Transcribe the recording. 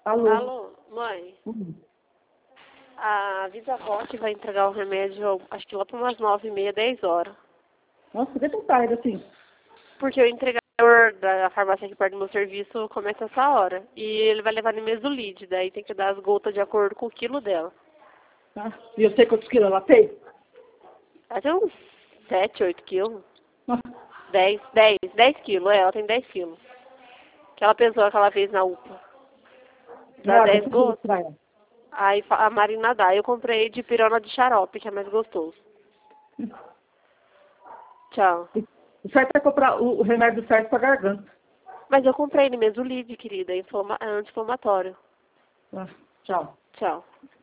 Alô? Alô, mãe? A Visavolt vai entregar o remédio, acho que lá para umas 9h30, 10 horas. Nossa, por que tão tarde assim? Porque o entregador da farmácia aqui perto do meu serviço começa essa hora. E ele vai levar Nimesulide, daí tem que dar as gotas de acordo com o quilo dela. Ah, e eu sei quantos quilos ela tem? Ela tem uns 7, 8 quilos. Nossa, 10 quilos, ela tem 10 quilos. Que ela pesou aquela vez na UPA. Dá 10 gotas. pra ela. Aí a Marina dá. Eu comprei de pirona de xarope, que é mais gostoso. Tchau. O certo é comprar o remédio certo pra garganta. Mas eu comprei Nimesulide, querida, é anti-inflamatório. Ah, tchau. Tchau.